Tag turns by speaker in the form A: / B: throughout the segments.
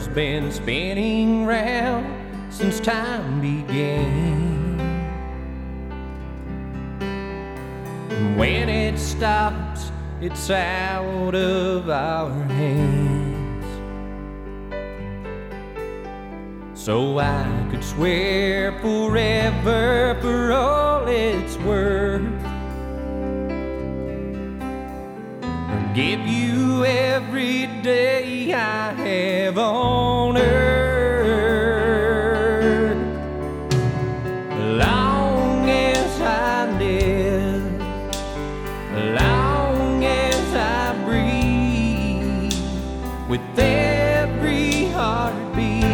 A: world's been spinning round since time began. And when it stops, it's out of our hands. So I could swear forever for all it's worth, or give you every day I have on earth. Long as I live, long as I breathe, with every heartbeat,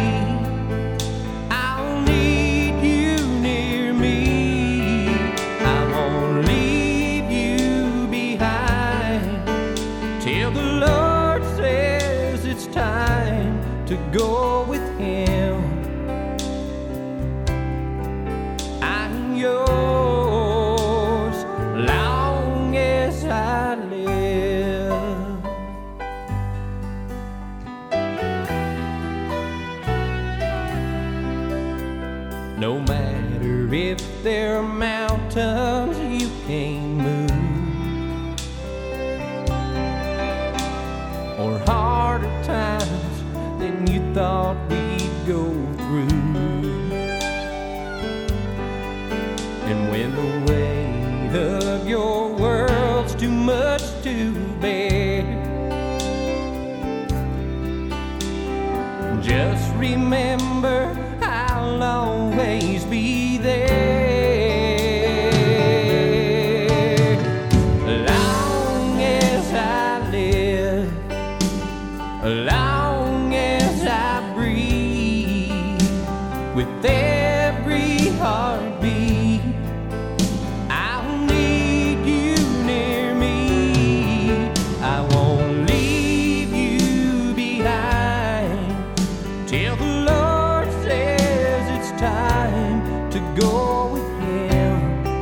A: I'll need you near me. I won't leave you behind till the Lord says it's time to go with Him. I'm yours long as I live. No matter if there are mountains you can't move, or harder times than you thought we'd go through. And when the weight of your world's too much to bear, just remember I'll always be there. Long as I live, long as I breathe, with every heartbeat, I'll need you near me. I won't leave you behind till the Lord says it's time to go with Him.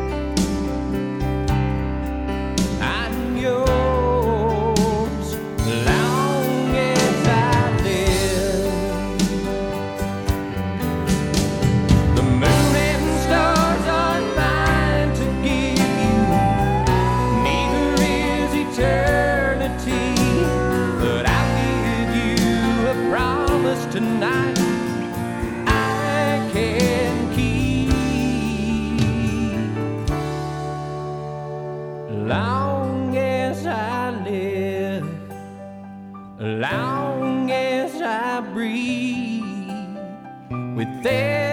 A: I'm yours long as I live. The moon and stars aren't mine to give you, neither is eternity, but I'll give you a promise tonight I can keep. Long as I live, long as I breathe, with